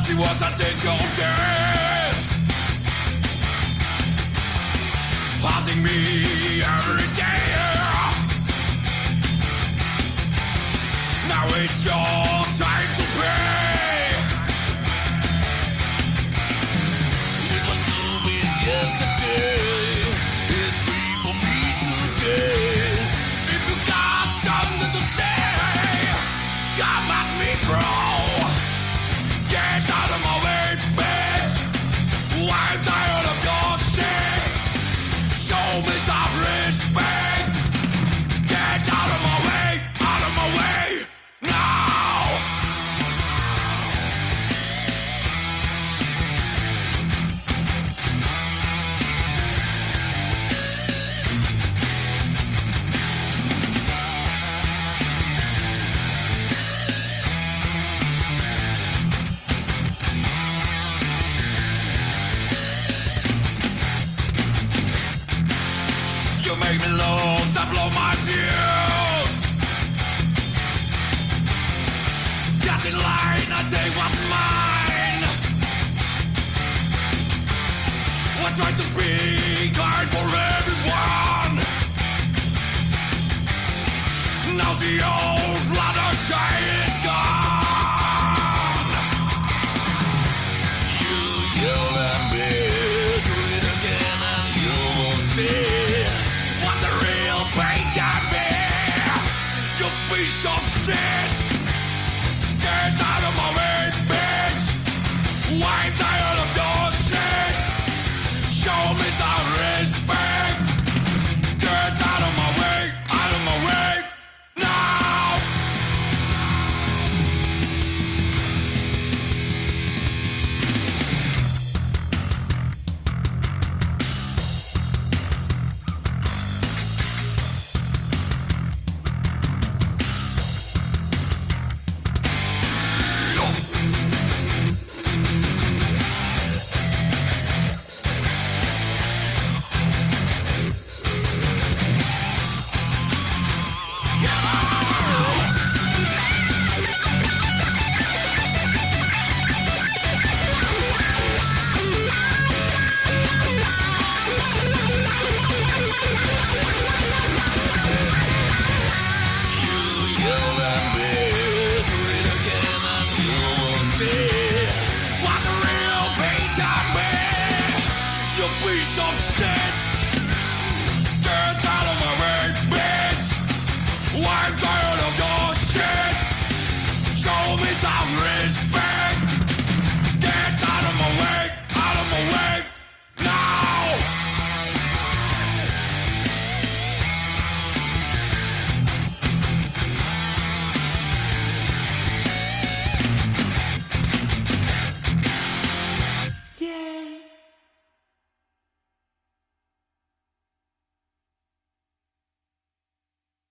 see what I did you did. Haunting me every day. Now it's your time to pay. It was movies yesterday. It's free for me today. If you got something to say, come at me, bro. Get out of my way, bitch. I'm tired of your shit. Show me some respect. Get out of my way, out of my way, now. You make me lose, I blow my fuse. Get in line, I take what's mine. I try to be kind for everyone. Now the old Fluttershy is gone. You yell at me, do it again and you will see what the real pain can be. You piece of shit. Get out of my way, bitch. Wipe the